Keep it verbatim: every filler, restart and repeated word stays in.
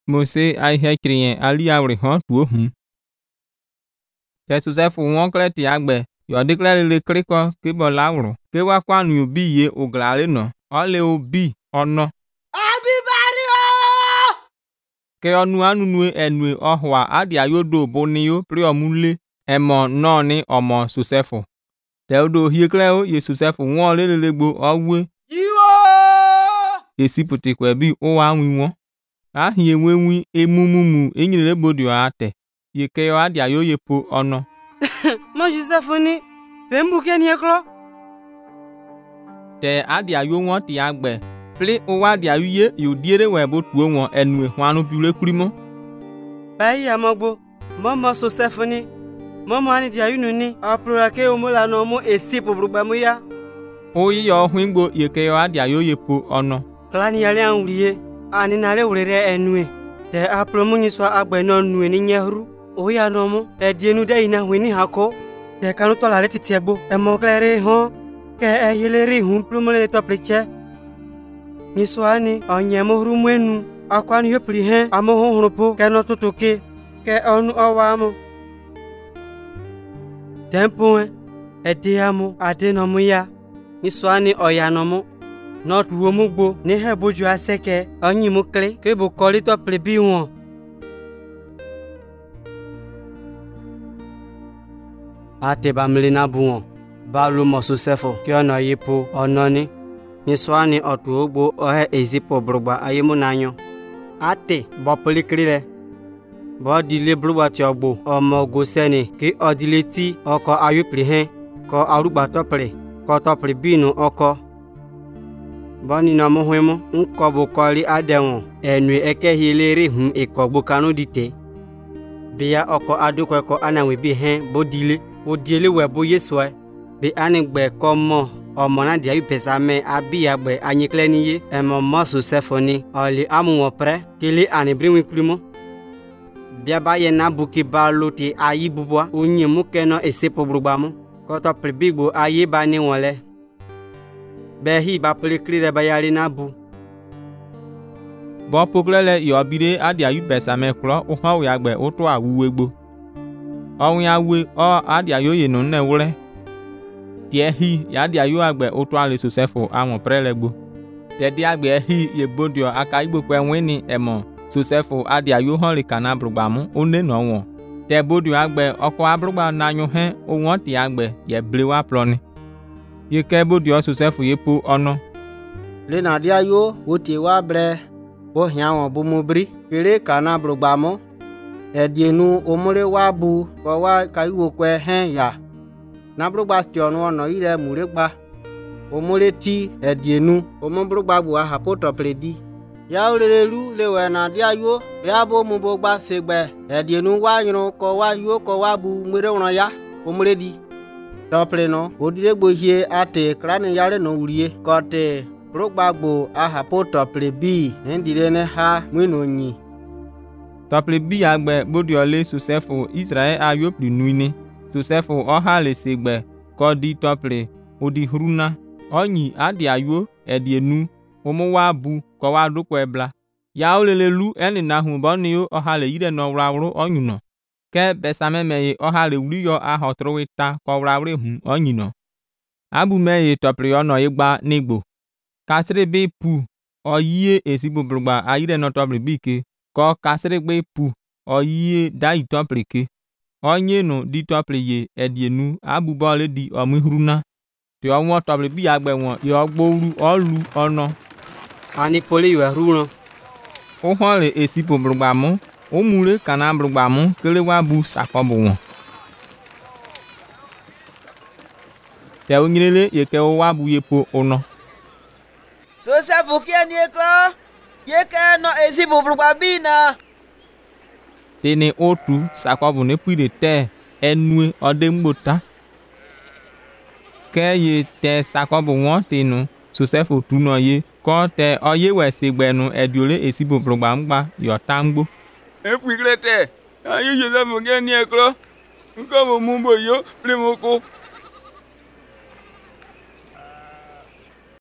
Mose ai hekrien ali awri hon tuo hu. Te Joseph won kleti agbe yo declare le kriko ke bo lawru ke wa kwanu obi ye oglale no ole obi ono abi bario ke onu anunu enwe ohwa adi ayodo bonio priomule emo no ni omo Joseph te odo hiekle o ye Joseph won le legbo owe iwo esiputi kwe bi o wa nwinwo ahie wenwi emumumu enyire bodio ate ye ke yo adi ayoye po ono mo Joseph ni bembu ke ni eklo te adi ayo won ti agbe fli o wa adi aye yo diere we bo tuo won enu ehwanu biule kurimo bayi amogbo mo mo Joseph ni mo mo ani di ayunu ni apro ke o mo la no mo esipo brugba mo ya o yi yo hwingbo ye ke yo adi ayoye po ono klani yale anwurie ani na le wurere enue te apro mo nyiso agbe no nu ni nyehru o ya no mo e dienu de ina hwini hako te kanu to la le titi egbo e mo klere ho ke e yeleri hun plumo le to pleche nyiso ani onye mo hru mwenu akwani yo pli he amo ho hrupo ke no tutuke ke onu owa mo tempo e de amo ade no mo ya nyiso ani oya no mo not wo mo gbo ni he boju aseke onyi mo kle ke bo koli to ple bi won ate ba mlina buwon ba lo mo Joseph ki ona yipo ononi ni swani otu ogbo ohe ezipo brugba ayemu nanyo ate bo polikrile bo dile brugba ti ogbo omo goseni ki odileti oko ayupri he ko arugba topre ko topre binu oko bani na mo hwemo nko bo koli adewon enu eke hileri hu ikogbo kanu dite biya oko adukwe ko anawe bi he bo dile o diele webo yeswa be anigbe komo omo na dia yupesa me abi agbe anyikleni ye emo mo Joseph ni oli amu pre kili anibrinwi primo bia ba ye na buki ba loti ayi bubwa onye mu keno esepo brugbamu ko to pribigbo ayi ba ni wonle be hi ba plikri re ba yari na bu bo poglele yo bire adi ayupesa me kro o ha we agbe o to awuwegbo Owen awe o adi ayoye no ne wure tie hi ya adi ayo agbe o to ale Joseph awon prelegbo te di agbe hi ye bodio aka igbo pe wini emo Joseph adi ayo han le kana brugbamu o ne no won te bodio agbe oko abrugba na nyu he o won ti agbe ye blewa ploni ye ke bodio Joseph ye po ono le na di ayo o ti wa bre bo hia won bo mo bri kere kana brugbamu edienu omore wabu ko wa kaiwo kwe hen ya na brugba stion ono ire muregba omore ti edienu omobrugba bu aha poto pledi ya orerelu lewe na dia yo ya bo mu bogba segbe edienu wa yun ko wa yo ko wa bu mere won ya omore di tople no odiregbo hie ate krani yare no urie ko te brugba gbo aha poto plebi endire ne ha mwinonyi Tople bi agbe bodio le Joseph Israel ayopli nuine Joseph oha le segbe ko di tople odi hruna onyi adi ayo edienu omo wa bu ko wa dukwe ebla ya olelelu eni na hu bonio oha le yire no wrawru onyuno ke besame meye oha le wriyo ahotrowita ko wrawre hu onyino abu meye tople ono igba nigbo kasre be pu oyiye esibo brugba ayire no tople bike ko kasregbe pu oyiye dai topleke onye no di tople ye edienu abubole di omuhruna ti onwo tople bi agbe won yo gboru olu ono ani poli yo hruno o hole esipo brugbamu o mure kana brugbamu kele wa bu sakobu won te onyirele ye ke o wa bu ye po ono Joseph kiani eklo ye ke no esipo brugba bina tene otu sakobu ne pide te enue odemgbota ke ye te sakobu won tinu Joseph tuno ye ko te oye wesegbenu ediole esipo brugba mgba yo tamgbo epuigrete ayi Joseph kiani eklo nko mo mbo yo primoko